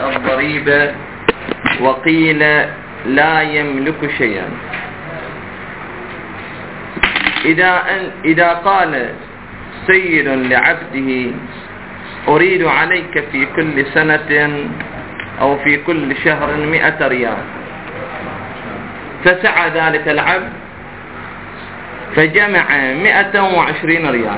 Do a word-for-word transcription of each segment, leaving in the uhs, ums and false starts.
الضريبة وقيل لا يملك شيئا. إذا, أن إذا قال سيد لعبده أريد عليك في كل سنة أو في كل شهر مئة ريال، فسعى ذلك العبد فجمع مئة وعشرين ريال،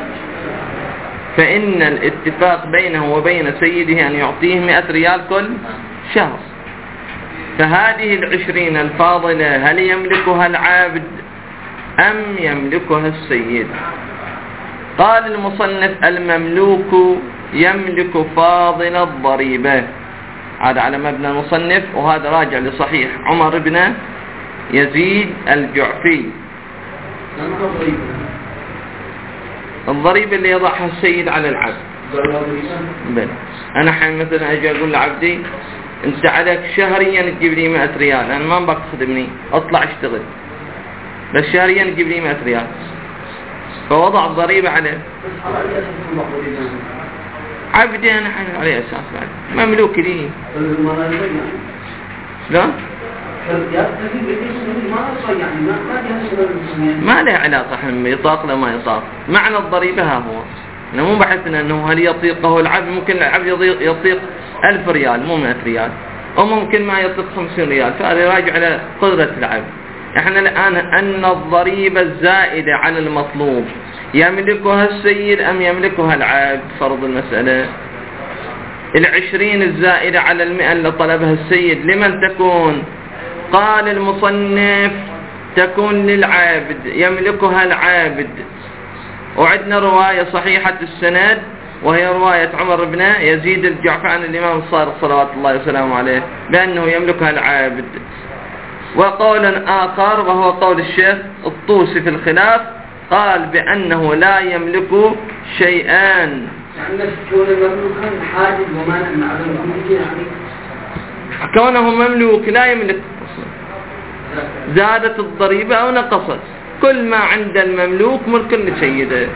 فإن الاتفاق بينه وبين سيده أن يعطيه مئة ريال كل شهر. فهذه العشرين الفاضلة هل يملكها العبد أم يملكها السيد؟ قال المصنف المملوك يملك فاضل الضريبة. هذا على مبنى المصنف، وهذا راجع لصحيح عمر بن يزيد الجعفي. الضريبة اللي يضعها السيد على العبد. بل أنا حين مثلا أجي أقول لعبدي أنت عليك شهريا تجيب لي مئة ريال، أنا ما بك تخدمني، أطلع أشتغل، بس شهريا تجيب لي مئة ريال، فوضع الضريبة عليه. عبدي أنا حين عليه أساس بعد مملوك لي. لا ما له علاقة حين يطاق لما يطاق. معنى الضريبة ها هو، أنا مو بحثنا أنه هل يطيقه العبد. ممكن العبد يطيق ألف ريال مو مئة ريال، أو ممكن ما يطيق خمسين ريال، فهذا راجع على قدرة العبد. احنا الآن أن الضريبة الزائدة على المطلوب يملكها السيد أم يملكها العبد؟ فرض المسألة العشرين الزائدة على المئة اللي طلبها السيد لمن تكون؟ قال المصنف تكون للعابد، يملكها العابد. وعندنا رواية صحيحة السند وهي رواية عمر بن يزيد الجعفي عن الإمام الصادق صلوات الله وسلامه عليه بأنه يملكها العابد. وقول آخر وهو قول الشيخ الطوسي في الخلاف قال بأنه لا يملك شيئان. كونه مملوك لا يملك، زادت الضريبة أو نقصت، كل ما عند المملوك ملك لسيده.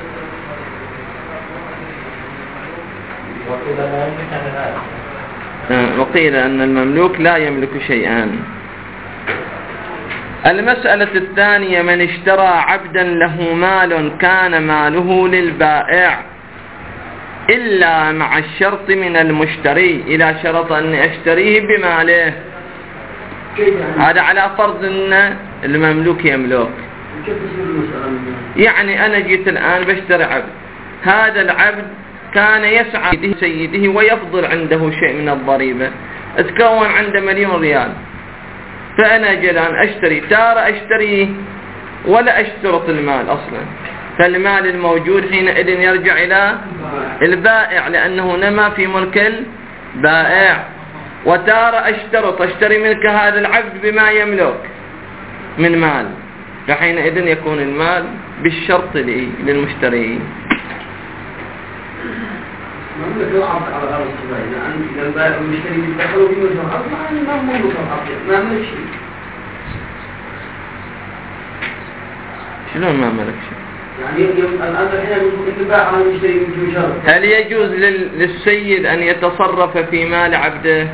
وقيل أن المملوك لا يملك شيئان. المسألة الثانية من اشترى عبدا له مال كان ماله للبائع إلا مع الشرط من المشتري، إذا شرط أن أشتريه بماله. هذا على فرض أن المملوك يملك. يعني أنا جيت الآن بشتري عبد، هذا العبد كان يسعى سيده ويفضل عنده شيء من الضريبة، اتكون عنده مليون ريال، فأنا جلان أشتري، تارة أشتريه ولا أشترط المال أصلا، فالمال الموجود حينئذ يرجع إلى البائع لأنه نما في ملك البائع. وتارة أشترط، أشتري منك هذا العبد بما يملك من مال، فحينئذ يكون المال بالشرط للمشتري. شلون ما ملك شيء؟ هل يجوز للسيد أن يتصرف في مال عبده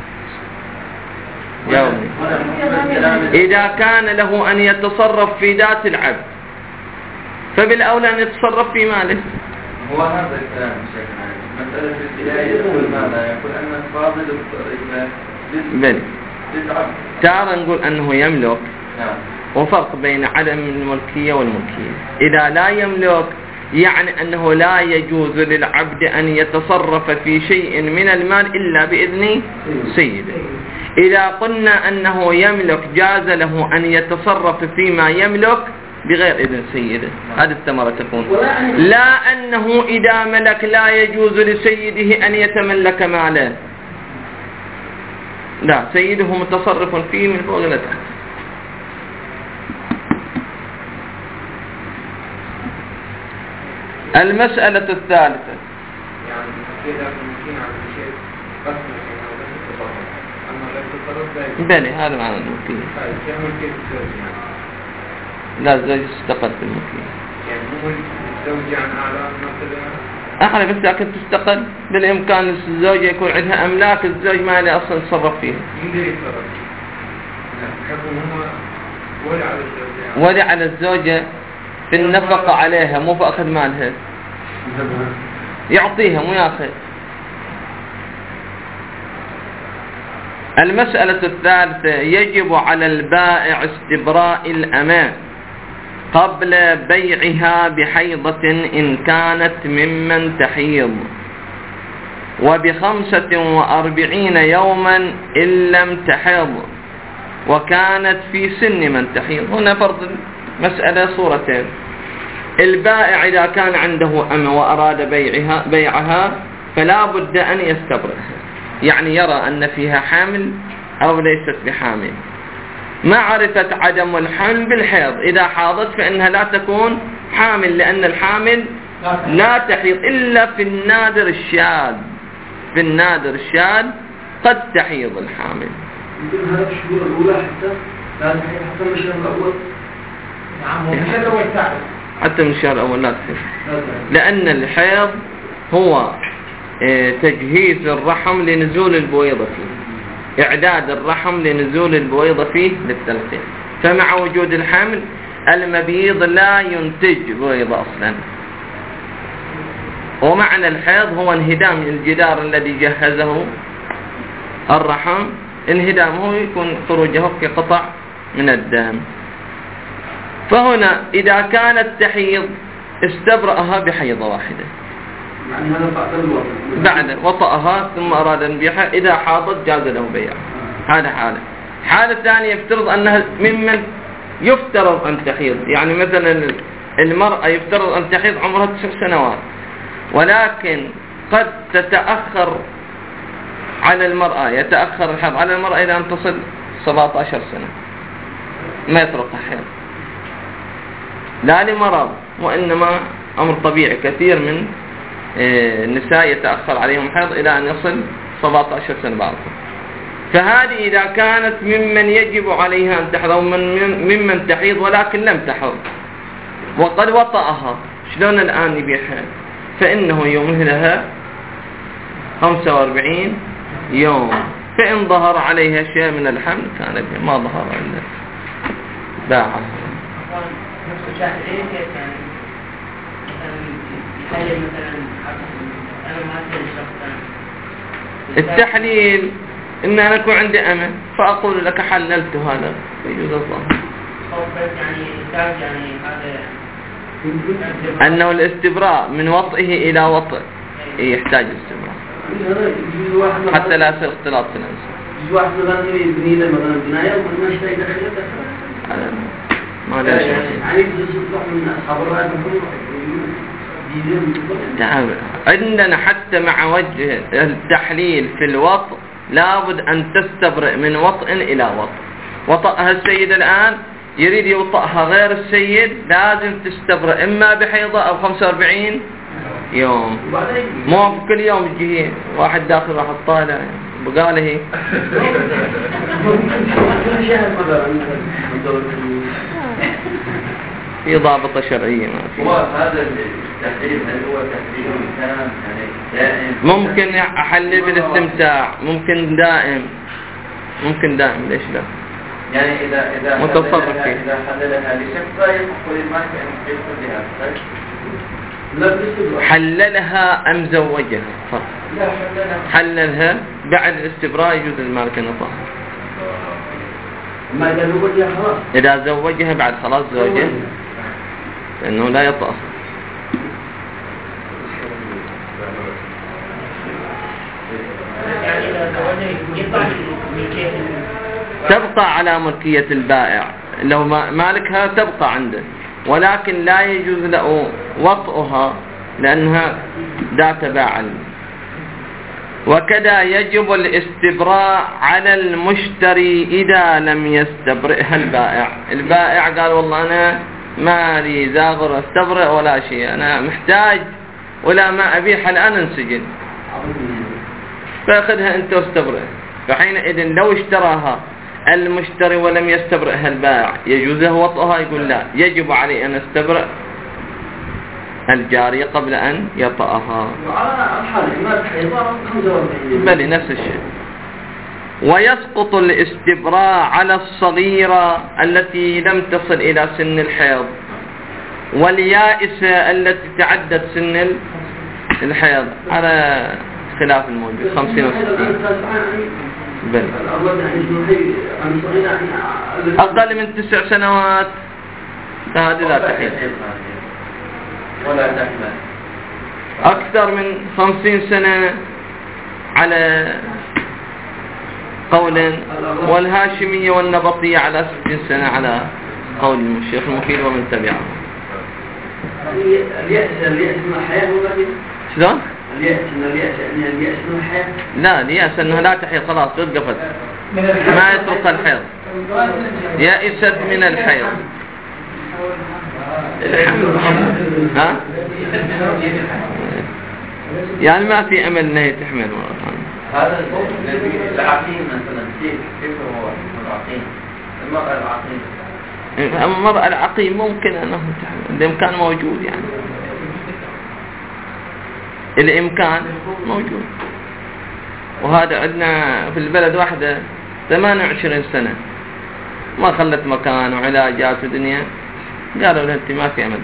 يومي؟ إذا كان له أن يتصرف في ذات العبد فبالأولى أن يتصرف في ماله. هو هذا الكلام شيخنا، مسألة الابتلاء يقول ماذا؟ يقول أن الفاضل بل تعال نقول أنه يملك، وفرق بين عدم الملكية والملكية. إذا لا يملك يعني أنه لا يجوز للعبد أن يتصرف في شيء من المال إلا بإذن سيده. إذا قلنا أنه يملك جاز له أن يتصرف فيما يملك بغير إذن سيده، هذه الثمرة تكون. لا أنه إذا ملك لا يجوز لسيده أن يتملك ماله، لا، سيده متصرف فيه من فوق إلى تحت. المسألة الثالثة بلي هذا معنى الملكية. لا، الزوج استقل بالملكية. يعني مو الزوج عن أعلى مثلا أحلى بس لكن تستقل، بالإمكان الزوجة يكون عندها أملاك الزوج ما له أصلا يتصرف فيها. ولي على الزوجة في النفقة عليها، مو في أخذ مالها، يعطيها مو ياخذ. المسألة الثالثة: يجب على البائع استبراء الأمة قبل بيعها بحيضة إن كانت ممن تحيض، وبخمسة وأربعين يوما إن لم تحض، وكانت في سن من تحيض. هنا فرض مسألة صورتين: البائع إذا كان عنده أمة وأراد بيعها, بيعها فلا بد أن يستبرئها، يعني يرى أن فيها حامل أو ليست بحامل. معرفة عدم الحمل بالحيض، إذا حاضت فإنها لا تكون حامل، لأن الحامل لا تحيض إلا في النادر الشاذ، في النادر الشاذ قد تحيض الحامل. يمكن هذا الشهور الأولى حتى لا تحيض حتى من الشهر الأول. نعم، ومن الشهر الأول تعرف حتى من الشهر الأول لا تحيض، لأن الحيض هو تجهيز الرحم لنزول البويضة فيه، إعداد الرحم لنزول البويضة فيه للتلقيح. فمع وجود الحمل المبيض لا ينتج بويضة أصلا. ومعنى الحيض هو انهدام الجدار الذي جهزه الرحم، انهدامه يكون خروجه كقطع من الدم. فهنا إذا كانت تحيض استبرأها بحيضة واحدة، يعني هذا بعد الوضع، بعد وطأها ثم أراد أن يبيعها، إذا حاضت جاز له بيعها. هذا حالة. حالة ثانية يفترض أنها ممن يفترض أن تحيض، يعني مثلا المرأة يفترض أن تحيض عمرها تسع سنوات، ولكن قد تتأخر على المرأة، يتأخر الحيض على المرأة إلى أن تصل سبعة عشر سنة ما يطرقها حيض، لا لمرض وإنما أمر طبيعي. كثير من النساء يتأخر عليهم حيض إلى أن يصل سبعة عشر سنة بعضهم. فهذه إذا كانت ممن يجب عليها أن تحضر، ممن تحيض ولكن لم تحض وقد وطأها، شلون الآن يبيعها؟ فإنه يمهلها خمسة وأربعين يوم، فإن ظهر عليها شيء من الحمل كان بها، ما ظهر إلا باعها. التحليل إن أنا أكون عندي أمل فأقول لك حللت هذا يجوز الظاهر أنه الاستبراء من وطئه إلى وطئ يحتاج استبراء حتى لا يصير اختلاط في الإنسان. واحد مثلا يبني له مثلا بناية وما يشتري داخله داخله ما لا شيء. يعني يصلح من أصحاب الرأي نعم. عندنا حتى مع وجه التحليل في الوطء لابد أن تستبرئ من وطء إلى وطء. وطأها السيد الآن يريد يوطأها غير السيد، لازم تستبرئ إما بحيضة أو خمسة وأربعين يوم، مو كل يوم يجي واحد داخل واحد طالع بقاله في ضابطة شرعية ما في. هذا التحليل هل هو تحليل كان يعني دائم؟ ممكن أحلل بالاستمتاع، ممكن دائم، ممكن دائم، ليش لا؟ يعني إذا إذا متصرف فيه. إذا حللها لشخص يقول المال كأنه يدخل بها. حللها أم زوجها؟ فرق. لا حللها. حللها بعد الاستبراء يجوز المال كنطاها. ما إذا زوجها خلاص. إذا زوجها بعد خلاص زوجها لأنه لا يطأ. تبقى على ملكية البائع، لو مالكها تبقى عنده، ولكن لا يجوز له وطئها لأنها ذات باع. وكذا يجب الاستبراء على المشتري إذا لم يستبرئها البائع. البائع قال والله أنا ما لي زاغر استبرئ ولا شيء، أنا محتاج ولا ما أبيح الآن انسجن، فأخذها أنت واستبرئ. فحينئذ لو اشتراها المشتري ولم يستبرئها البائع يجوز له وطئها؟ يقول لا، يجب علي أن استبرئ الجارية قبل أن يطأها. وعلى الحال ما تحيضها خمسة وأربعين. بل نفس الشيء. ويسقط الاستبراء على الصغيرة التي لم تصل إلى سن الحيض، واليائسة التي تعدت سن الحيض على خلاف الموجود خمسين وستين. بل أقل من تسع سنوات هذه لا تحيض. ولا تحمل. أكثر من خمسين سنة على قول، والهاشمية والنبطية على ستين سنة على قول الشيخ المفيد ومن تبعه. اليأس اليأس من الحياة هو الذي شلون؟ اليأس إن اليأس يعني اليأس من الحياة. لا، اليأس أنها لا تحيض خلاص توقفت ما يترك الحيض، يأست من الحيض. ها؟ يعني ما في أمل أنها تحمل مرة ثانية. هذا العقيم مثلا كيف كيف هو العقيم؟ المرأة العقيم. المرأة العقيم ممكن أنه تحمل، الإمكان موجود، يعني الإمكان موجود. وهذا عندنا في البلد واحدة ثمانية وعشرين سنة ما خلت مكان وعلاجات ودنيا، قالوا لها أنت ما في أمل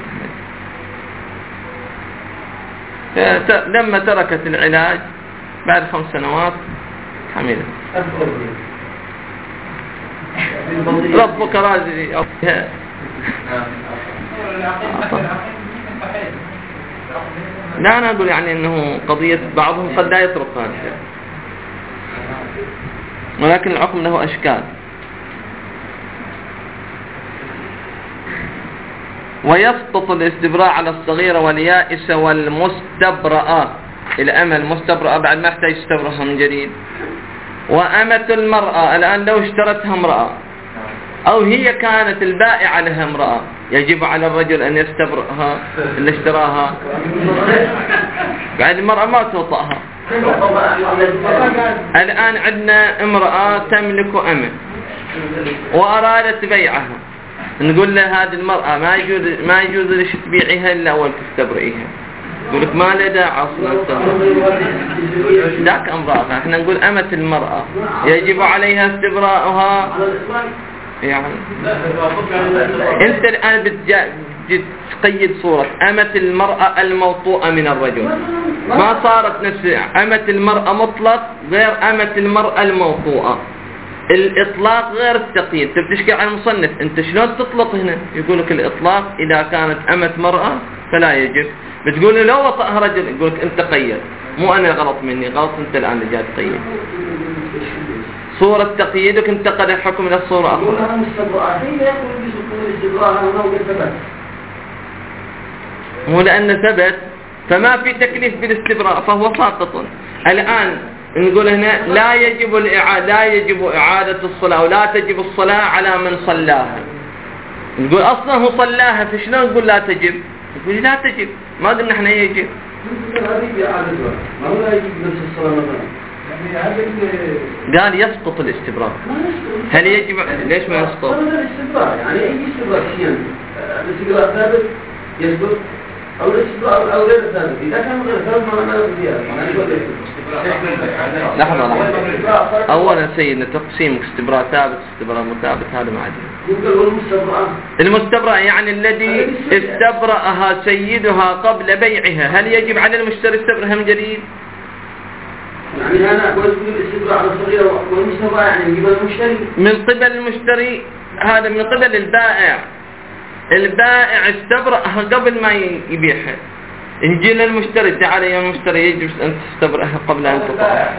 تحمل. لما تركت العلاج بعد خمس سنوات حملت. ربك راضي. لا، أنا أقول يعني أنه قضية بعضهم قد لا يترك هذا الشيء، ولكن العقم له أشكال. ويسقط الاستبراء على الصغيرة واليائسة والمستبرأة. الأمة المستبرأة بعد ما يحتاج يستبرأها من جديد. وأمة المرأة الآن لو اشترتها امرأة أو هي كانت البائعة لها امرأة، يجب على الرجل أن يستبرأها اللي اشتراها. بعد المرأة ما توطأها. الآن عندنا امرأة تملك أمة وأرادت بيعها، نقول له هذه المرأة ما يجوز ما يجوز لك تبيعها إلا أول تستبرئيها. يقول لك ما له داعي أصلا ذاك امرأة. احنا نقول أمة المرأة يجب عليها استبراءها. يعني أنت الآن بتقيد صورة أمة المرأة الموطوءة من الرجل، ما صارت نفس أمة المرأة مطلق غير أمة المرأة الموطوءة. الإطلاق غير التقييد. تبتشكي عن المصنف أنت شلون تطلق هنا؟ يقول لك الإطلاق إذا كانت أمة مرأة فلا يجب. بتقول لي لو وطأها رجل، يقول لك أنت قيد، مو أنا غلط مني، غلط أنت الآن اللي جاي تقيد. صورة تقييدك انتقل الحكم إلى الصورة أخرى. مو لأن ثبت فما في تكليف بالاستبراء فهو ساقط. الآن نقول هنا لا يجب الإعادة، لا يجب إعادة الصلاة ولا تجب الصلاة على من صلاها. نقول أصلا هو صلاها، فشلون نقول لا تجب؟ نقول لا تجب، ما قلنا احنا يجب. قال يسقط الاستبراء. هل يجب؟ ليش ما يسقط؟ يعني أي استبراء شيئا الاستبراء ثابت يسقط أو الاستبراء أو غير ثابت. إذا كان غير ثابت ما أنا أقول لحظة لحظة. أولا سيدنا تقسيم استبراء ثابت استبراء مثابت هذا ما عندنا. المستبرأ يعني الذي استبرأها سيدها قبل بيعها، هل يجب على المشتري استبرأها من جديد؟ يعني أنا أقول الاستبراء على الصغيرة والمستبرأ يعني من قبل المشتري. من قبل المشتري، هذا من قبل البائع. البائع استبرأها قبل ما يبيعها. نجي للمشتري، تعال يا المشتري يجب أن تستبرأها قبل أن تطأها.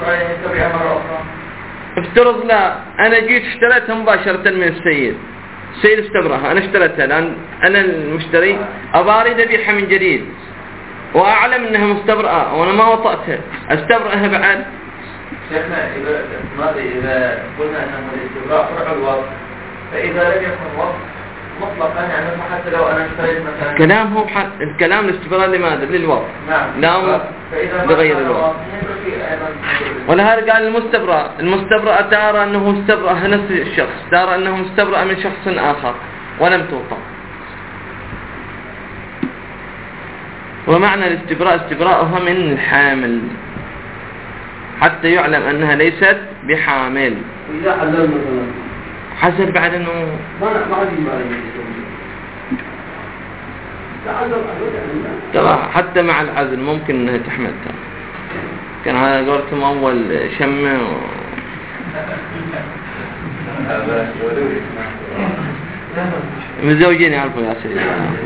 افترض لا أنا جيت اشتريتها مباشرة من السيد، السيد استبرأها، أنا اشتريتها الآن أنا المشتري أبارد أبيعها من جديد وأعلم أنها مستبرأة وأنا ما وطأتها، أستبرأها بعد. شيخنا إذا إذا قلنا أنه الاستبراء فرع الوصف، فإذا لم يكن وصف مطلقا يعني حتى لو أنا اشتريت مثلا الكلام هو حق. الكلام الاستبراء لماذا؟ للوصف. نعم. لا لغير الوصف. ولهذا قال المستبرأ. المستبرأ ترى أنه استبرأ نفس الشخص، ترى أنه استبرأ من شخص آخر ولم توطأ. ومعنى الاستبراء استبراءها من الحامل حتى يعلم أنها ليست بحامل. وإذا حلل مثلا حسب بعد أنه ما ما عندي ما طبعا حتى مع العزل ممكن أنها تحمل. كان على قولتهم أول شمة و... متزوجين يعرفوا يا سيدي،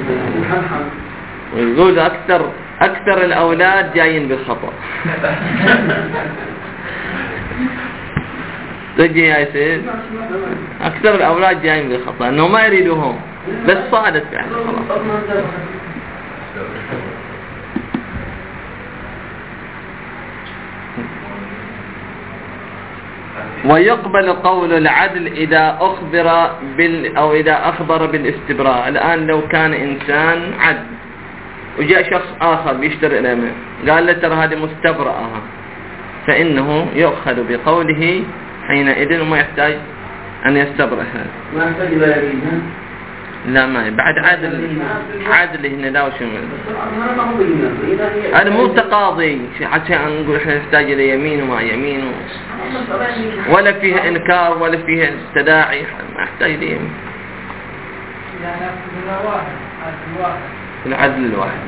ويقول أكثر أكثر الأولاد جايين بالخطأ. تجي يا سيد أكثر الأولاد جايين بالخطأ أنه ما يريدوهم بس صادت يعني خلاص. ويقبل قول العدل إذا أخبر بال أو إذا أخبر بالاستبراء. الآن لو كان إنسان عدل وجاء شخص آخر بيشتري الأمة قال له ترى هذه مستبرأة، فإنه يؤخذ بقوله حينئذ وما يحتاج أن يستبرأ هذا. ما يحتاج إلى يمين. لا ما بعد عادل عادل هنا لا وش هذا مو تقاضي حتى نقول احنا نحتاج الى يمين وما يمين و... ولا فيها انكار ولا فيها تداعي، ما يحتاج الى يمين. العدل الواحد.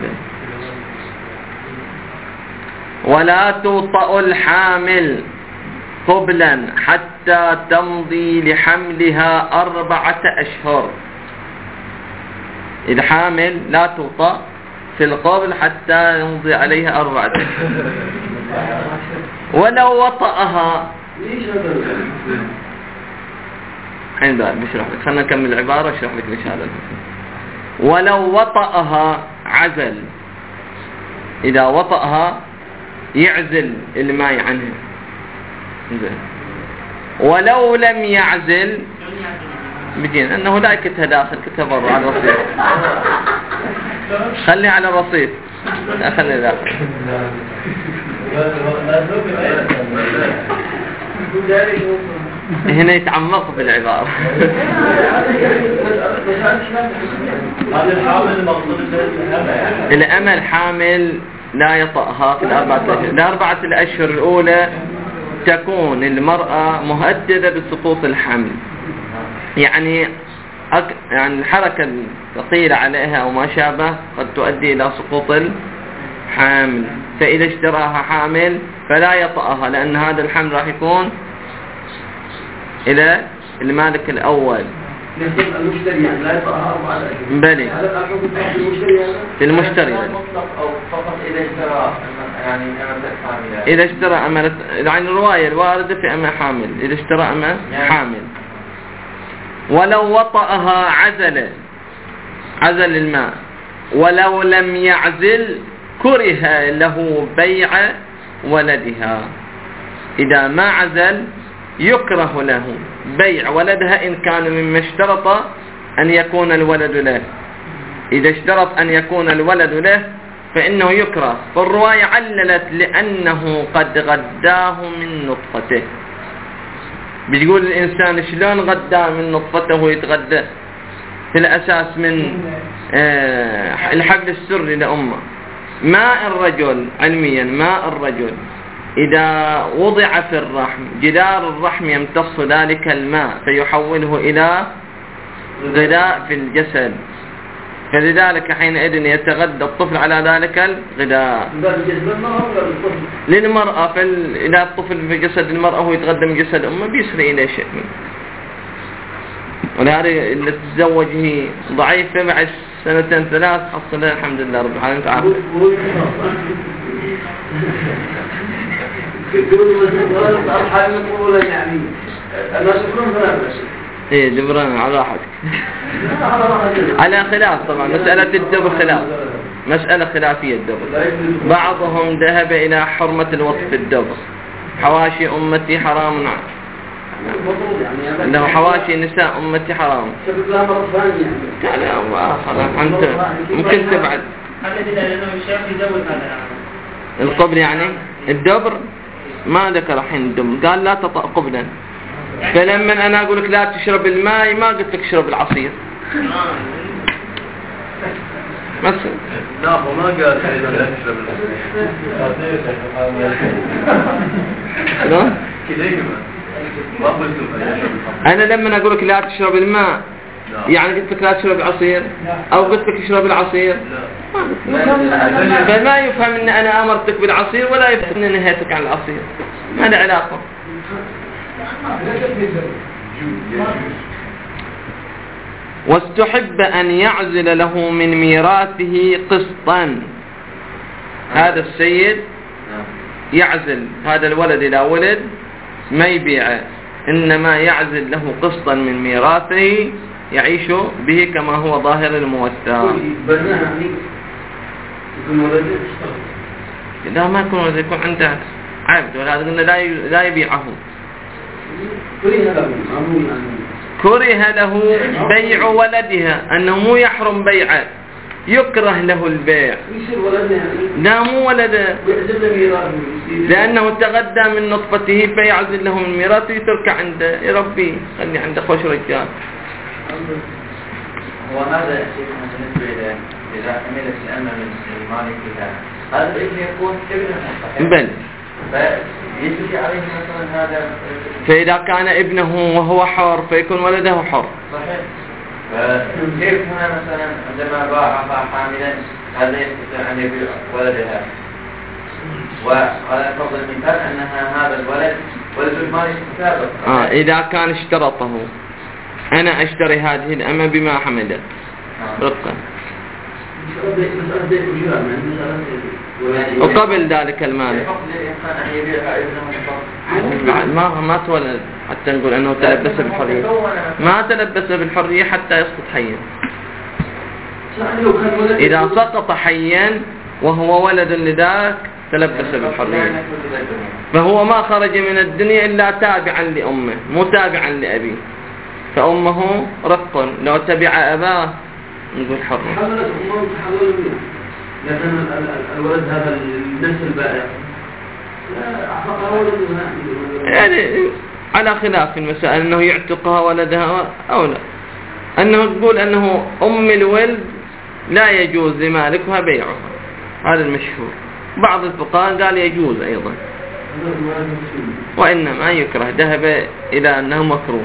ولا توطأ الحامل قبلا حتى تمضي لحملها أربعة أشهر. الحامل لا توطأ في القبل حتى يمضي عليها أربعة أشهر. ولو وطأها حين بقى بشرح لك، خلنا نكمل العبارة اشرح لك ليش هذا. ولو وطأها عزل، إذا وطأها يعزل الماء عنها. ولو لم يعزل بجين أنه لا كتها داخل كتها برا على الرصيف. خلي على الرصيف لا خلي داخل. هنا يتعمق في العبارة. الأمل حامل لا يطأها في الأربعة الأشهر. الأربعة الأشهر الأولى تكون المرأة مهددة بسقوط الحمل، يعني أك... يعني الحركة الثقيلة عليها أو ما شابه قد تؤدي إلى سقوط الحامل. فإذا اشتراها حامل فلا يطأها، لأن هذا الحمل راح يكون إلى المالك الأول. المشتري يعني لا يطأها أربعة أشهر. بلي المشتري أو فقط إذا اشترى يعني أمة حاملة. إذا اشترى أمة يعني الرواية الواردة في أمة حامل، إذا اشترى أمة حامل. ولو وطأها عزل عزل الماء. ولو لم يعزل كره له بيع ولدها. إذا ما عزل يكره له بيع ولدها إن كان مما اشترط أن يكون الولد له. إذا اشترط أن يكون الولد له فإنه يكره. فالرواية عللت لأنه قد غداه من نطفته. بيقول الإنسان شلون غداه من نطفته يتغدى في الأساس من آه الحبل السري لأمه. ماء الرجل علميا ماء الرجل إذا وضع في الرحم جدار الرحم يمتص ذلك الماء فيحوله إلى غذاء في الجسد، فلذلك حينئذ يتغذى الطفل على ذلك الغذاء. للمرأة فال... إذا الطفل في جسد المرأة هو يتغذى من جسد أمه بيصير إلى شيء منه. ولهذا اللي تتزوج هي ضعيفة بعد سنتين ثلاث حصل الحمد لله رب العالمين تعافى. يعني الناس يكونون ثلاثة. ايه جبران على راحتك. على خلاف طبعا مسألة الدبر خلاف، مسألة خلافية الدبر. بعضهم ذهب إلى حرمة الوصف الدبر. حواشي أمتي حرام إنه حواشي نساء أمتي حرام. لا لا خلاص أنت ممكن تبعد. القبل يعني الدبر ما ذكر الحين الدبر، قال لا تطأ قبلا. فلما أنا أقول لك لا تشرب الماء ما قلت لك اشرب العصير. مثلا. لا وما قال إذا لا تشرب لا كذا ما قلت أنا لما أقول لك لا تشرب الماء يعني قلت لك لا تشرب العصير أو قلت لك اشرب العصير؟ فما يفهم أن أنا أمرتك بالعصير ولا يفهم أن نهيتك عن العصير، ما له علاقة. واستحب أن يعزل له من ميراثه قسطا. هذا السيد يعزل هذا الولد إلى ولد ما يبيعه، إنما يعزل له قسطا من ميراثه يعيش به كما هو ظاهر الموسى. لا ما يكون ولد، يكون عنده عبد، وهذا قلنا لا لا يبيعه. كره له بيع ولدها، أنه مو يحرم بيعه، يكره له البيع. لا مو ولده، لأنه تغدى من نطفته فيعزل له من ميراثه يترك عنده يربيه، خلي عنده خوش رجال. هو هذا بالنسبة إلى إذا حملت الأمة من مالكها هذا الابن يكون ابن بل فيجري عليه مثلا هذا، فإذا كان ابنه وهو حر فيكون ولده حر. صحيح. فكيف هنا مثلا عندما باعها حاملا هذا يستطيع أن يبيع ولدها، وعلى فرض المثال أنها هذا الولد ولد المالك السابق. آه إذا كان اشترطه أنا أشتري هذه الأمة بما حملت رقا، وقبل ذلك المال ما ما تولد حتى نقول أنه تلبس بالحرية، ما تلبس بالحرية حتى يسقط حيا. إذا سقط حيا وهو ولد لذاك تلبس بالحرية، فهو ما خرج من الدنيا إلا تابعا لأمه مو تابعا لأبيه، فأمه رق، لو تبع أباه نقول حر. لكن الولد هذا النفس البائع يعني على خلاف المسائل أنه يعتقها ولدها أو لا، أنه تقول أنه أم الولد لا يجوز لمالكها بيعها، هذا المشهور. بعض الفقهاء قال يجوز أيضا، وإنما يكره، ذهب إلى أنه مكروه.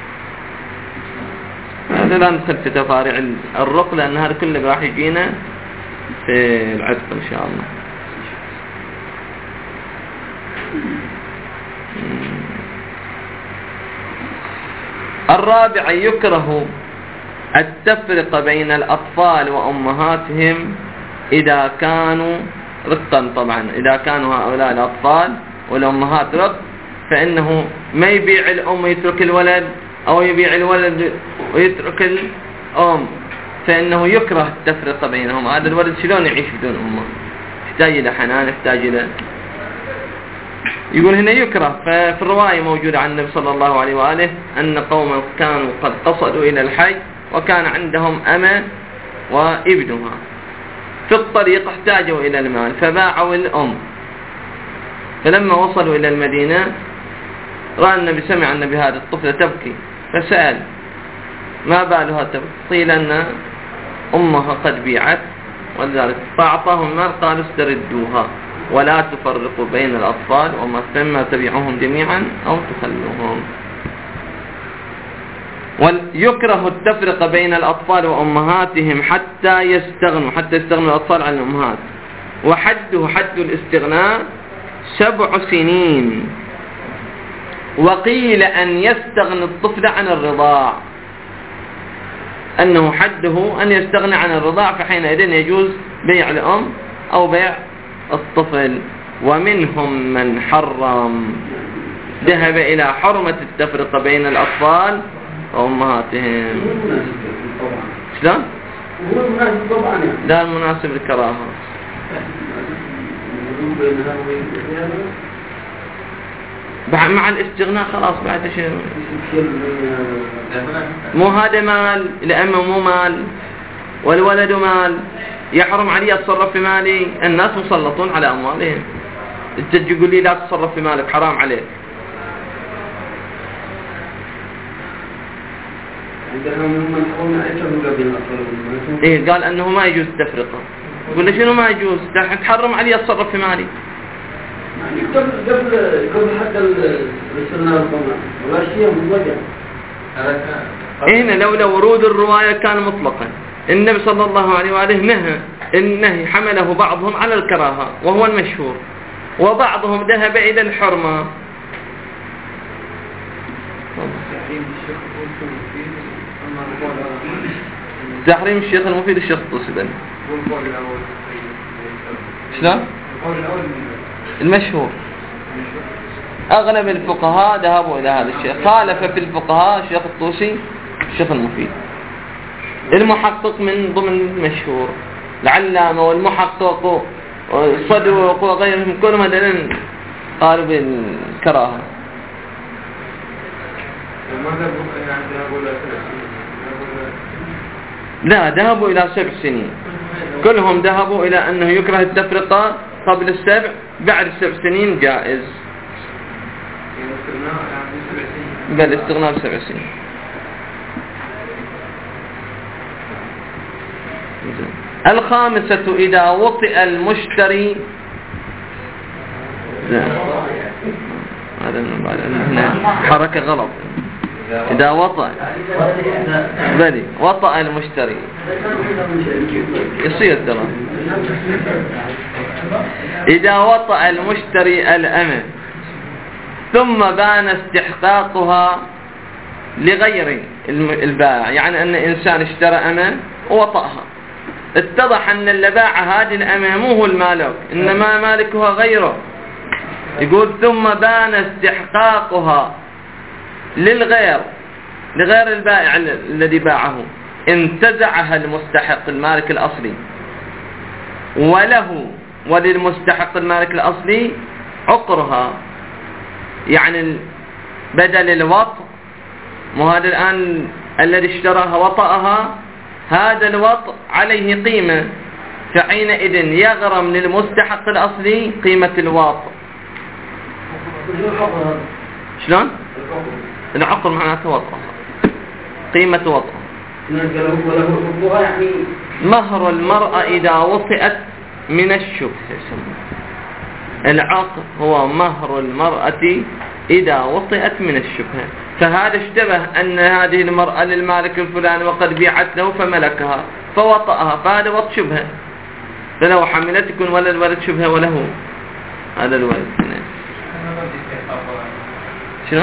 هذا لا ندخل في تفاريع الرق لأن هذا كله راح يجينا في العتق إن شاء الله. الرابع يكره التفرق بين الأطفال وأمهاتهم إذا كانوا رقا. طبعا إذا كانوا هؤلاء الأطفال والأمهات رق فإنه ما يبيع الأم ويترك الولد، أو يبيع الولد ويترك الأم، فإنه يكره التفرقة بينهم. هذا الولد شلون يعيش بدون أمه؟ يحتاج إلى حنان، يحتاج إلى، يقول هنا يكره. ففي الرواية موجودة عن النبي صلى الله عليه وآله أن قوما كانوا قد قصدوا إلى الحج وكان عندهم أمة وابنها، في الطريق احتاجوا إلى المال فباعوا الأم، فلما وصلوا إلى المدينة رأى النبي، سمع النبي هذا الطفلة تبكي فسأل ما بالها تبكي؟ قيل أن أمها قد بيعت ولذلك، فأعطاهم المال قال استردوها ولا تفرقوا بين الأطفال وما ثم تبيعهم جميعا أو تخلوهم. ويكره التفرقة بين الأطفال وأمهاتهم حتى يستغنوا، حتى يستغنوا الأطفال عن الأمهات. وحده حد الاستغناء سبع سنين. وقيل أن يستغني الطفل عن الرضاع، أنه حده أن يستغني عن الرضاع، فحينئذ يجوز بيع الأم أو بيع الطفل. ومنهم من حرم، ذهب إلى حرمة التفرقة بين الأطفال وأمهاتهم. شلون؟ لا المناسب الكراهة مع الاستغناء خلاص بعد شيء. مو هذا مال لأمه، مو مال، والولد مال، يحرم علي أتصرف في مالي. الناس مسلطون على أموالهم، انت تقول لي لا تتصرف في مالك، حرام عليك. إيه قال أنه ما يجوز التفرقة. يقول له شنو ما يجوز؟ تحرم علي يتصرف في مالي. يعني قبل قبل قبل حتى السنة القمر ولا شيء مطلقا. هنا لولا ورود الرواية كان مطلقا. النبي صلى الله عليه وآله نهى النهي حمله بعضهم على الكراهة وهو المشهور، وبعضهم ذهب إلى الحرمة. تحريم الشيخ المفيد الشيخ الطوسي. شلون؟ المشهور أغلب الفقهاء ذهبوا إلى هذا الشيء، خالف في الفقهاء الشيخ الطوسي الشيخ المفيد. المحقق من ضمن المشهور، العلامة والمحقق والصدوق وغيرهم كلهم هذين قالوا بالكراهة. لا، ذهبوا إلى سبع سنين، كلهم ذهبوا إلى أنه يكره التفرقة قبل السبع، بعد السبع سنين جائز. بل استغناء بسبع سنين. الخامسة إذا وطئ المشتري، لا هذا حركة غلط. إذا وطأ بلي وطأ المشتري يصير ترى. إذا وطأ المشتري الأمة ثم بان استحقاقها لغير البائع، يعني أن إنسان اشترى أمة ووطأها، اتضح أن اللي باع هذه الأمة مو هو المالك إنما مالكها غيره. يقول ثم بان استحقاقها للغير لغير البائع الذي باعه، انتزعها المستحق المالك الأصلي، وله وللمستحق المالك الأصلي عقرها، يعني بدل الوطء، مو هذا الآن الذي اشتراها وطأها، هذا الوطء عليه قيمة، فحينئذ يغرم للمستحق الأصلي قيمة الوطء. شلون؟ العقر معناته وطأها، قيمة وطأها. مهر المرأة إذا وطئت من الشبهة. العقر هو مهر المرأة إذا وطئت من الشبهة، فهذا اشتبه أن هذه المرأة للمالك الفلاني وقد بيعت له فملكها فوطأها، فهذا وط شبهة، فلو حملت يكون ولا الولد شبهة وله هذا الولد. شنو؟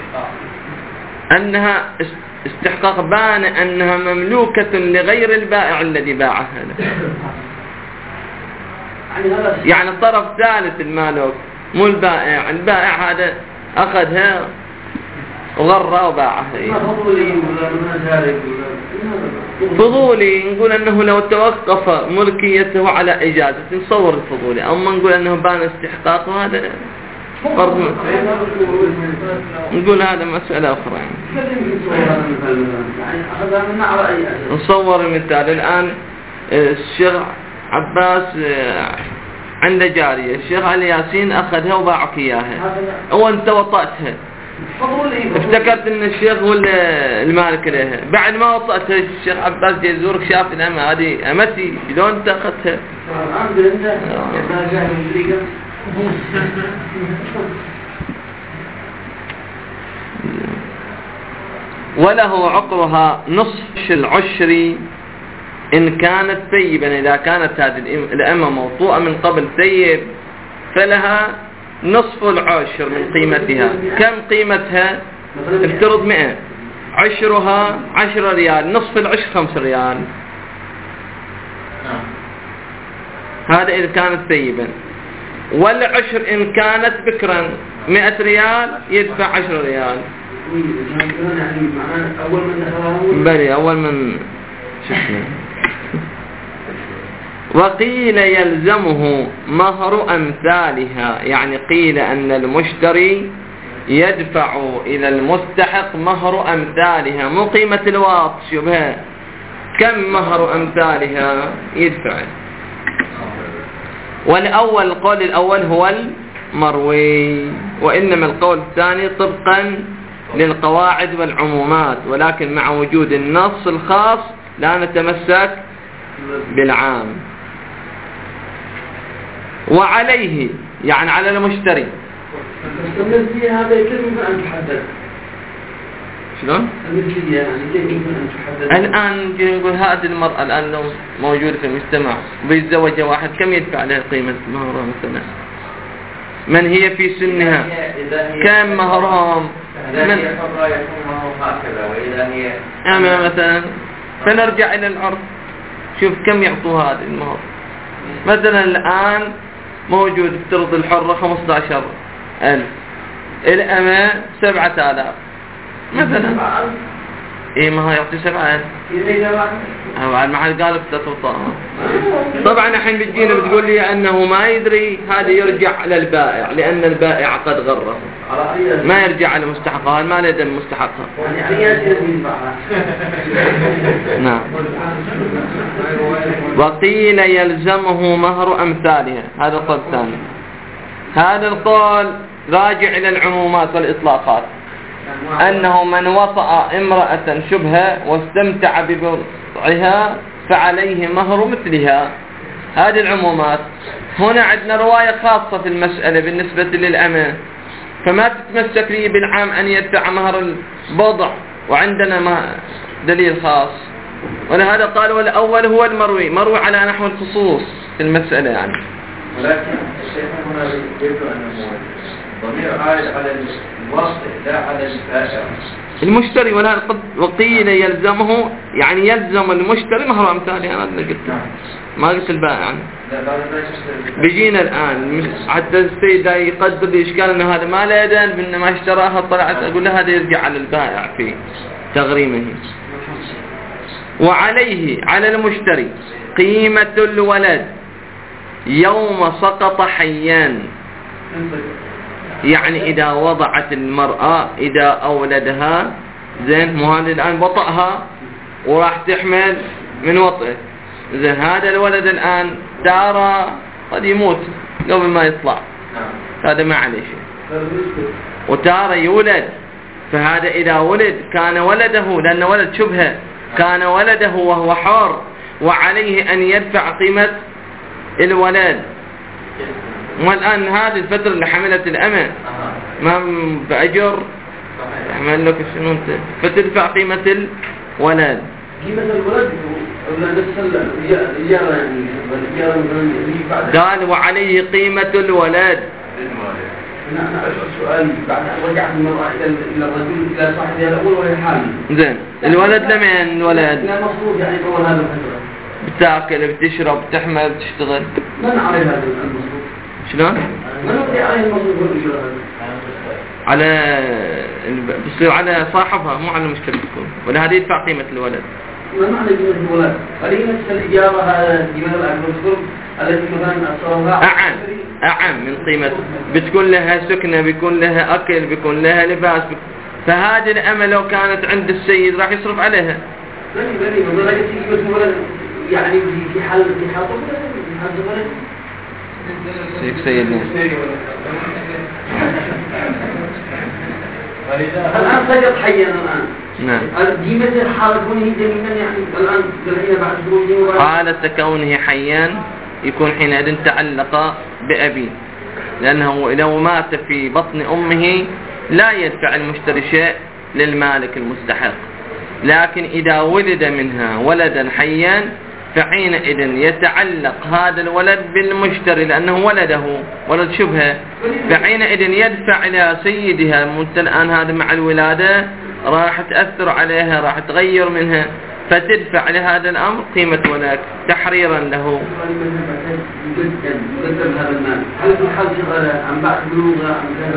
أنها استحقاق بان أنها مملوكة لغير البائع الذي باعها له، يعني الطرف ثالث المالك مو البائع. البائع هذا أخذها وغرى وباعها. فضولي نقول أنه لو توقف ملكيته على إجازة نصور الفضولي، أما نقول أنه بان استحقاقه هذا فرض، نقول هذا مسألة أخرى. نصور المثال الآن، الشيخ عباس عنده جارية، الشيخ علي ياسين أخذها وباعك إياها، وأنت وطأتها، افتكرت ان الشيخ هو المالك لها، بعد ما وطأتها الشيخ عباس جاي يزورك شاف الأمة هذه أمتي، شلون انت أخذتها؟ وله عقرها نصف العشر إن كانت ثيبا. إذا كانت هذه الأمة موطوءة من قبل ثيب فلها نصف العشر من قيمتها. كم قيمتها؟ افترض مئة، عشرها عشر ريال، نصف العشر خمس ريال. هذا إذا كانت ثيبا. والعشر إن كانت بكرا مئة ريال يدفع عشر ريال. بلي أول من شفنا. وقيل يلزمه مهر أمثالها، يعني قيل أن المشتري يدفع إلى المستحق مهر أمثالها، مو قيمة الواط شبه، كم مهر أمثالها يدفع. والأول القول الأول هو المروي، وإنما القول الثاني طبقا للقواعد والعمومات، ولكن مع وجود النص الخاص لا نتمسك بالعام. وعليه يعني على المشتري. الملكية هذا كيف يمكن أن تحدد؟ شلون؟ الملكية يعني كيف يمكن أن تحدد؟ الآن نجي نقول هذه المرأة الآن لو موجودة في المجتمع بيتزوجها واحد، كم يدفع لها قيمة مهرها مثلا؟ من هي في سنها؟ كم مهرهم؟ إذا هي حرة يكون مهر هكذا، وإذا هي أما مثلا فنرجع إلى العرض، شوف كم يعطوا هذه المهر. مثلا الآن موجود افترض الحرة خمسة عشر ألف، الأمة سبعة آلاف مثلا. إيه ما هو يعطي سبعة ألف. بعد ما حد قال بتطوطها. طبعا الحين بتجينا بتقول لي أنه ما يدري، هذا يرجع على البائع، لأن البائع قد غره، ما يرجع على مستحقها، المال يد المستحقها. نعم. وقيل يلزمه مهر أمثالها، هذا القول الثاني. هذا القول راجع إلى العمومات والإطلاقات، أنه من وطأ امرأة شبهة واستمتع ببضعها فعليه مهر مثلها. هذه العمومات. هنا عندنا رواية خاصة في المسألة بالنسبة للأمة، فما تتمسك لي بالعام أن يدفع مهر البضع، وعندنا ما دليل خاص. ولهذا قال والأول هو المروي، مروي على نحو الخصوص في المسألة يعني. ولكن الشيخ هنا يبدو أنه ضمير عائد على الواسطة لا على البائع المشتري. ولا وقيل يلزمه يعني يلزم المشتري مهر أمثاله. أنا اللي قلت ما قلت البائع يعني. بيجينا الآن حتى السيد يقدر لي إشكال أن هذا ما له يدين بأنما اشتراها طلعت، أقول له هذا يرجع على البائع في تغريمه. وعليه على المشتري قيمة الولد يوم سقط حيان، يعني إذا وضعت المرأة إذا أولدها زين، مو هذا الآن وطأها وراح تحمل من وطئه زين، هذا الولد الآن ترى قد يموت قبل ما يطلع، هذا ما عليه شيء. وترى يولد، فهذا إذا ولد كان ولده، لأن ولد شبهة، كان ولده وهو حر، وعليه أن يدفع قيمة الولد. والآن هذه الفترة اللي حملت الأمة ما بأجر أحمل لك شنو أنت فتدفع قيمة الولد. قيمة الولد ولا نفس الإجارة يعني الإجارة مثلا. قال وعليه قيمة الولد. أنا أسأل سؤال، بعد أن رجعت المرأة إلى الرجل إلى صاحبها الأول وهي حامل. زين الولد لمن الولد؟ لا مفروض يعني طول هذا الفترة. بتاكل بتشرب بتحمل بتشتغل. من عليه هذا المفروض؟ شلون؟ من عليه المفروض والإجارة؟ على بصير على صاحبها مو على المشتري تكون، ولا هذه يدفع قيمة الولد. ما معنى قيمة الولد؟ قيمة الإجارة هذا قيمة الأكل التي مثلا أصرها أعم أعم من قيمة، بتكون لها سكنة، بيكون لها أكل، بيكون لها لباس، بك... فهذه الأمة لو كانت عند السيد راح يصرف عليها. بني بني من درجة قيمة الولد يعني في حال في حال في حال زمن سيد سيدنا. الآن صارت حيا الآن. نعم. دي مثل حالة كونه جميلا يعني الآن الحين بعد زوجه. حالة كونه حيا يكون حينئذ تعلق بأبيه، لأنه لو مات في بطن أمه لا يدفع المشتري شيء للمالك المستحق، لكن إذا ولد منها ولدا حيا فحينئذ يتعلق هذا الولد بالمشتري لأنه ولده ولد شبهه، فحينئذ يدفع إلى سيدها. الآن هذا مع الولادة راح تأثر عليها، راح تغير منها، فتدفع لهذا الأمر قيمة ولد تحريرا له. هل في حال شغالة عن بعد بلوغة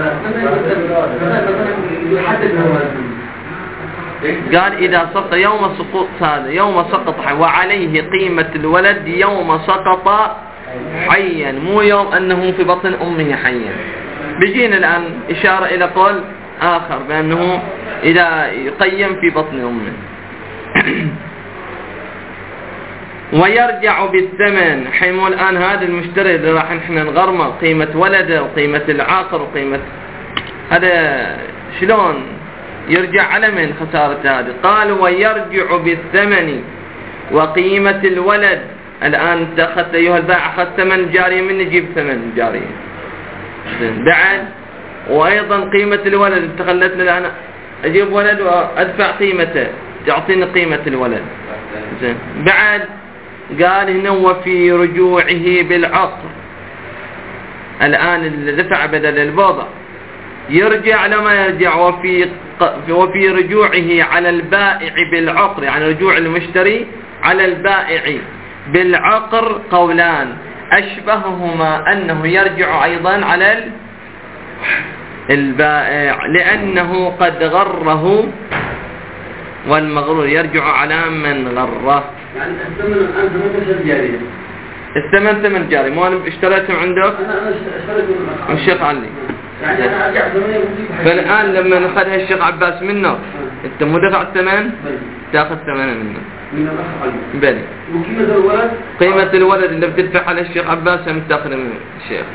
قال إذا سقط يوم سقوط، هذا يوم سقط حي، وعليه قيمة الولد يوم سقط حيا، مو يوم أنه في بطن أمه حيا. بيجينا الآن إشارة إلى قول آخر بأنه إذا يقيم في بطن أمه. ويرجع بالثمن، حيمو الآن هذا المشتري اللي راح نحن نغرمه قيمة ولده وقيمة العاقر وقيمة هذا، شلون يرجع على من خسارة هذه؟ قال ويرجع بالثمن وقيمة الولد. الآن أنت أخذت أيها البائع أخذت ثمن جارية من نجيب ثمن جارية بعد، وأيضا قيمة الولد أنت خلتنا الآن أجيب ولد وأدفع قيمته تعطيني قيمة الولد زين. بعد قال هنا وفي رجوعه بالعقر، الآن اللي دفع بدل البضع يرجع لما يرجع وفي وفي رجوعه على البائع بالعقر، يعني رجوع المشتري على البائع بالعقر قولان، أشبههما أنه يرجع أيضا على البائع لأنه قد غره، والمغرور يرجع على من غره. يعني الثمن الآن ثمن جارية، الثمن ثمن جاري، مو أنا اشتريته عندك؟ أنا اشتريته من الشيخ علي. يعني أنا أرجع ثمني. فالآن لما نأخذها الشيخ عباس منه أنت مو دفع الثمن؟ تأخذ ثمنه منه. من الأخ علي. بلي. وقيمة الولد؟ قيمة الولد اللي بتدفع على الشيخ عباس هم تأخذ من الشيخ.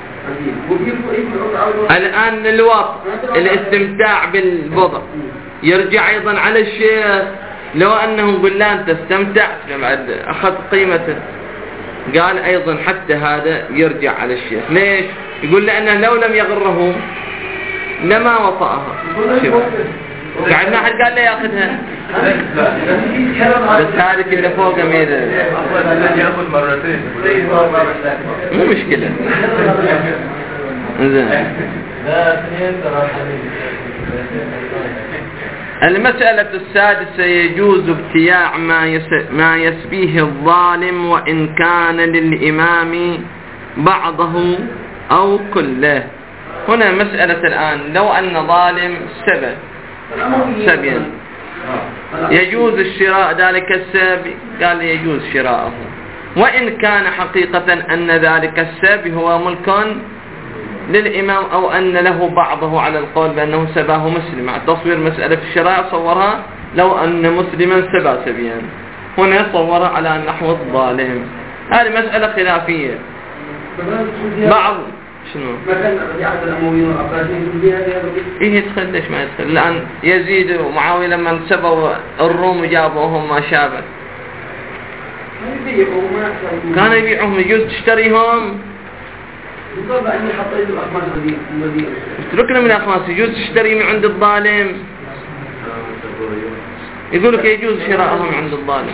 الآن الوقت الاستمتاع بالبضع يرجع أيضا على الشيخ، لو أنه قل لا أنت استمتعت بعد أخذ قيمته، قال أيضا حتى هذا يرجع على الشيخ. ليش؟ يقول لأنه لو لم يغره لما وطأها. بعد ما حد قال له ياخذها، بس هذه اللي فوق أمير ياخذ مرتين مو مشكلة. زين. المسألة السادسة يجوز ابتياع ما ما يسبيه الظالم وإن كان للإمام بعضه أو كله. هنا مسألة الآن لو أن ظالم سبى سبيا يجوز الشراء ذلك السبي، قال يجوز شراءه، وإن كان حقيقة أن ذلك السبي هو ملك للإمام أو أن له بعضه على القول بأنه سباه مسلم. مع تصوير مسألة الشراء صورها لو أن مسلما سبى سبيا، هنا صورها على نحو الظالم. هذه مسألة خلافية. بعض شنو؟ إيه يدخل ليش ما يدخل؟ الآن يزيد ومعاوية لما سبوا الروم وجابوهم ما شابه كانوا يبيعوهم، يجوز تشتريهم. اتركنا من الأخماس، يجوز تشتري من عند الظالم. يقول لك يجوز شراءهم عند الظالم.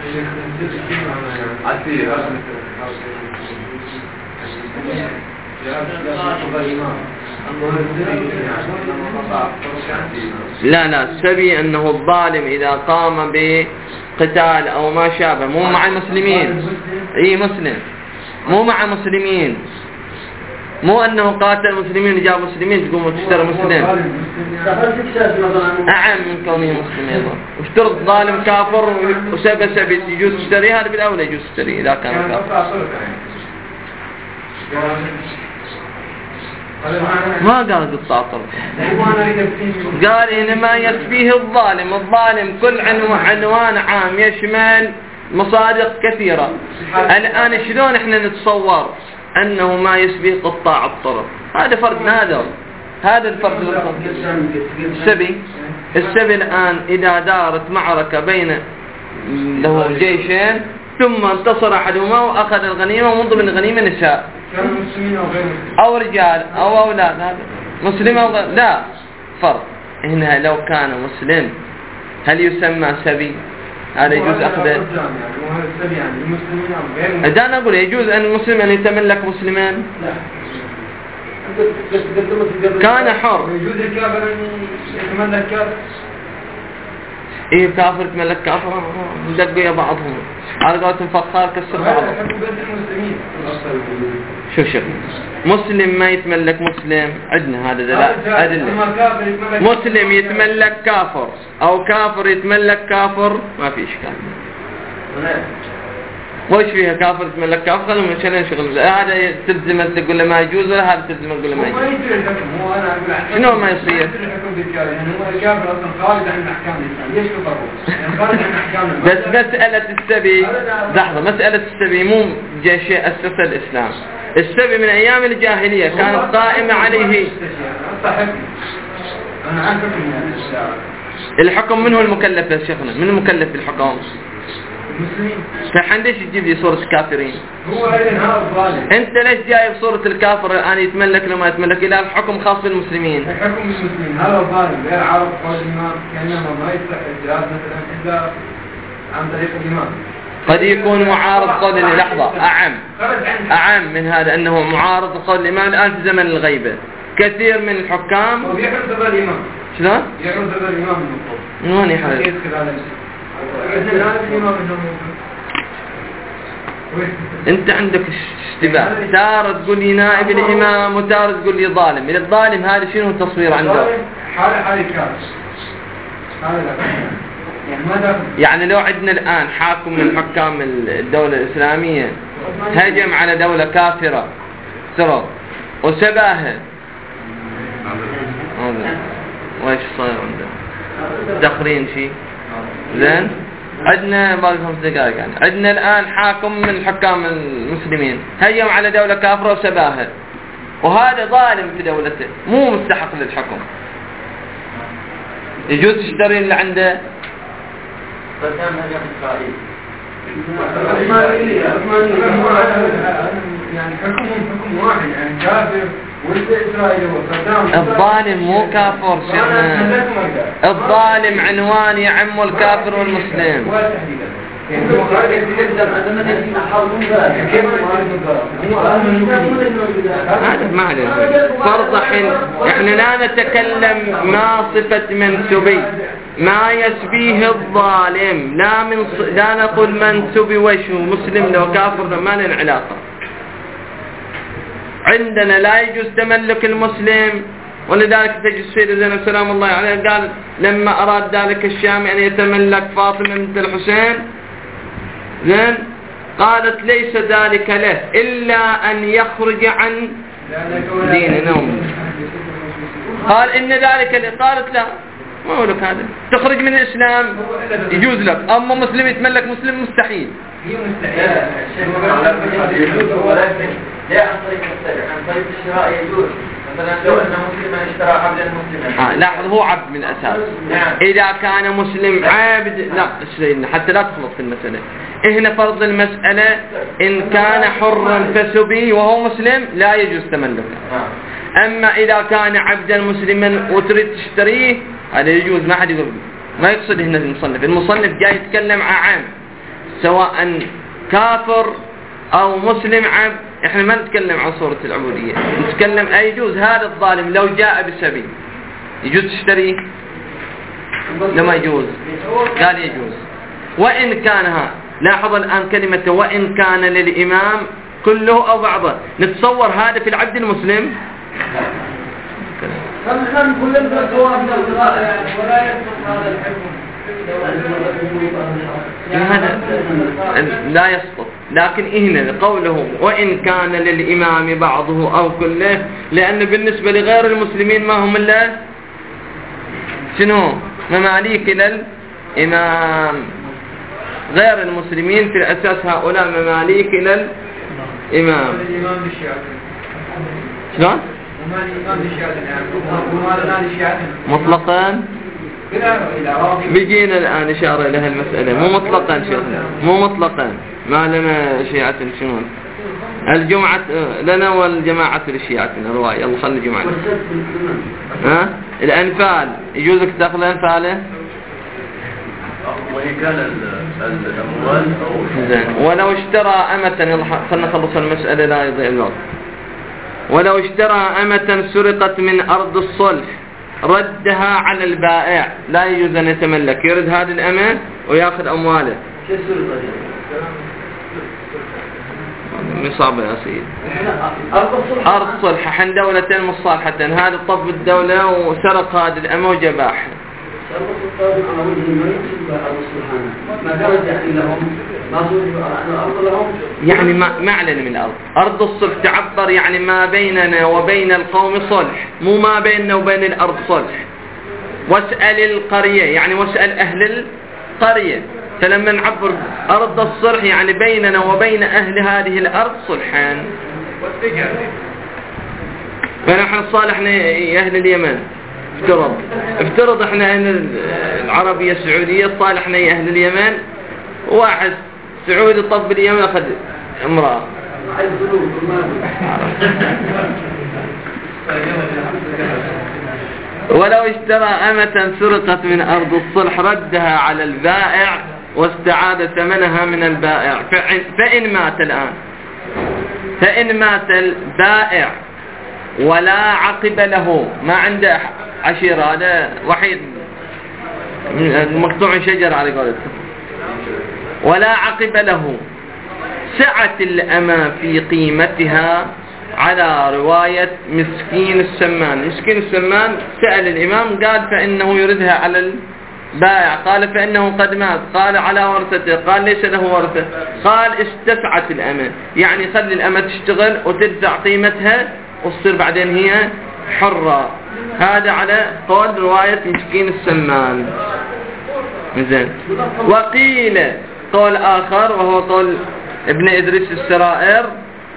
لا لا السبي أنه الظالم إذا قام بقتال أو ما شابه مو مع المسلمين، أي مسلم مو مع مسلمين، مو أنه قاتل المسلمين وجاب مسلمين تقوم وتشتري مسلم أعم من كونه مسلم أيضا. واشترط ظالم كافر وسبى سبي يجوز تشتري، هذا بالأولى يجوز تشتري إذا كان كافر. ما قال الطاطر، قال إنما يسبيه الظالم. الظالم كل عنوان عام يشمل مصادق كثيرة. الآن شلون احنا نتصور أنه ما يسبيه قطاع الطرق؟ هذا فرد نادر، هذا الفرد السبي. السبي الآن إذا دارت معركة بين له جيشين ثم انتصر أحدهما وأخذ الغنيمة، ومن ضمن الغنيمة نساء أو رجال أو أولاد، هذا مسلم أو غير، لا فرق. هنا لو كان مسلم هل يسمى سبي؟ هذا يجوز أخذه. إذا أنا أقول يجوز أن المسلم أن يتملك مسلمان، كان حر. يجوز الكافر أن يتملك كافر. إيه كافر يتملك كافر، ندق يا بعضهم على قولتهم فخار كسر بعضهم. شوف شوف مسلم ما يتملك مسلم، عندنا هذا لا أدلة. مسلم يتملك كافر أو كافر يتملك كافر ما في إشكال. وش فيها كافر يتملك كافر؟ خلهم يشيلون شغل. هذا تلزم تقول له ما يجوز، ولا هذا تلزم تقول له ما يجوز. شنو ما يصير؟ بس مسألة السبي، لحظة، مسألة السبي مو شيء أسس الإسلام. السبي من أيام الجاهلية كانت قائمة عليه. الحكم من هو المكلف يا شيخنا؟ من المكلف بالحكم؟ المسلمين. فحن ليش تجيب لي صورة الكافرين؟ هو هذا الظالم. انت ليش جايب صورة الكافر الان يتملك لما يتملك؟ الى الحكم خاص بالمسلمين. الحكم بالمسلمين هذا الظالم غير عارف قول الامام كانما ما يصح الجهاد مثلا الا عن طريق الامام. قد يكون معارض قول لحظة أعم أعم من هذا أنه معارض قول الإمام الآن في زمن الغيبة. كثير من الحكام ويحرز الإمام. شلون؟ يحرز الإمام من وين يحرز؟ أنت عندك اشتباه، تارة تقول لي نائب الإمام وتارة تقول لي ظالم. من الظالم هذا شنو التصوير عنده؟ حالة حالة كافر. حالة يعني لو عندنا الآن حاكم من حكام الدولة الإسلامية هجم على دولة كافرة سرى وسباها، وإيش صار عنده؟ تقرين شيء زين. عندنا بعد خمس دقائق يعني عندنا الآن حاكم من حكام المسلمين هجم على دولة كافرة وسباها، وهذا ظالم في دولته مو مستحق للحكم، يجوز تشتري اللي عنده؟ فكان هجم إسرائيل يعني حكمهم حكم واحد يعني كافر وانت إسرائيل وصدام. الظالم مو كافر شيخنا، الظالم عنوان يعم الكافر والمسلم. هذا ما عليه فرض حين احنا لا نتكلم ما صفة منسوبي ما يسبيه الظالم، لا من ص... لا نقول منسوبي وش مسلم لو كافر ما لنا علاقة. عندنا لا يجوز تملك المسلم، ولذلك تجد السيدة زينب سلام الله عليها قال لما أراد ذلك الشام أن يتملك فاطمة بنت الحسين زين قالت ليس ذلك له إلا أن يخرج عن ديننا. قال إن ذلك له، قالت لا ما هو لك هذا، تخرج من الإسلام يجوز لك، أما مسلم يتملك مسلم مستحيل. هي مستحيل يجوز، ولكن لا عن طريق السرقة، عن طريق الشراء يجوز. مثلا لو أن مسلما اشترى عبدا مسلما آه لاحظ هو عبد من الأساس. نعم. إذا كان مسلم عابد لا حتى لا تخلط في المسألة. هنا فرض المسألة إن كان حرا فسبي وهو مسلم لا يجوز تملكه. أما إذا كان عبدا مسلما وتريد تشتريه هذا يجوز. ما حد يقول ما يقصد هنا المصنف، المصنف جاي يتكلم عن عام سواء كافر أو مسلم عبد. إحنا ما نتكلم عن صورة العبودية، نتكلم أي يجوز هذا الظالم لو جاء بسبي يجوز تشتريه؟ لما يجوز، قال يجوز. وإن كانها لاحظ الآن كلمة وإن كان للإمام كله أو بعضه، نتصور هذا في العبد المسلم هذا لا يسقط. لكن هنا قوله وإن كان للإمام بعضه أو كله، لأن بالنسبة لغير المسلمين ما هم إلا شنو؟ مماليك للإمام. غير المسلمين في الأساس هؤلاء مماليك للإمام. شلون؟ مطلقا بيجينا الآن إشارة إلى هالمسألة. مو مطلقا شيخنا، مو مطلقا، ما لنا شيعة شنو الجمعة لنا والجماعة لشيعتنا رواية. يلا خلي الجمعة. ها الأنفال يجوزك تأخذ أنفاله وإن كان الأموال أو زين. ولو اشترى أمة، خلنا نخلص المسألة لا يضيع الوقت. ولو اشترى أمة سرقت من أرض الصلح ردها على البائع، لا يجوز أن يتملك، يرد هذه الأمة ويأخذ أمواله. صعب يا سيد. أرض صلح حن دولتين مصالحتين، هذا طب الدولة وسرق هذه الأمة وجباح. يعني ما ما علينا من الأرض. أرض الصلح تعبر يعني ما بيننا وبين القوم صلح، مو ما بيننا وبين الأرض صلح. واسأل القرية يعني واسأل أهل القرية. فلما نعبر أرض الصلح يعني بيننا وبين أهل هذه الأرض صلحان. فنحن صالحنا أهل اليمن افترض افترض احنا ان العربية السعودية صالحنا يا اهل اليمن، واحد سعودي طب اليمن اخذ امرأة ولو اشترى أمة سرقت من أرض الصلح ردها على البائع واستعاد ثمنها من البائع. فإن مات الآن فإن مات البائع ولا عقب له، ما عنده عشيرة، هذا وحيد مقطوع شجر على قولتهم، ولا عقب له، سعت الأمة في قيمتها على رواية مسكين السمان. مسكين السمان سأل الإمام قال فإنه يردها على البائع، قال فإنه قد مات، قال على ورثته، قال ليس له ورثة، قال استسعت الأمة، يعني خلي الأمة تشتغل وتدفع قيمتها وتصير بعدين هي حرة. هذا على قول رواية مسكين السمان. زين. وقيل قول آخر وهو قول ابن إدريس السرائر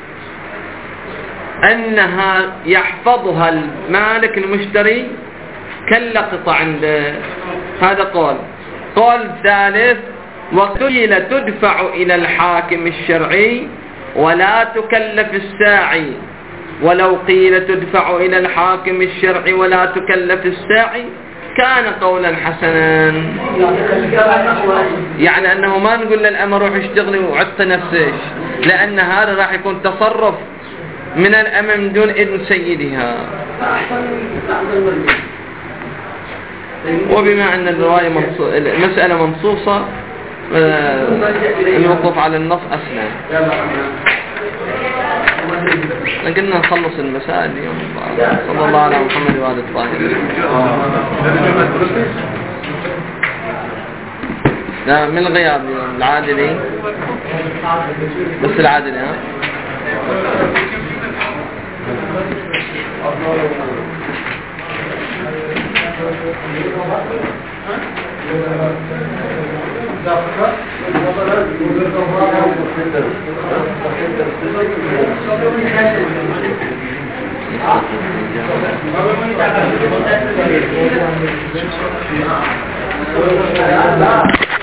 أنها يحفظها المالك المشتري كاللقطة عنده. هذا قول. قول ثالث وقيل تدفع إلى الحاكم الشرعي ولا تكلف الساعي. ولو قيل تدفع إلى الحاكم الشرعي ولا تكلف الساعي كان قولا حسنا، يعني أنه ما نقول للأمر روح اشتغلي وعطي نفسك، لأن هذا راح يكون تصرف من الأمة من دون إذن سيدها. وبما أن الرواية منصو... المسألة منصوصة الوقوف على النص أسلم. قلنا نخلص المسائل اليوم. صلى الله على محمد وآله الطاهرين. لا من الغياب العادلي بس العادلي ها Thank you.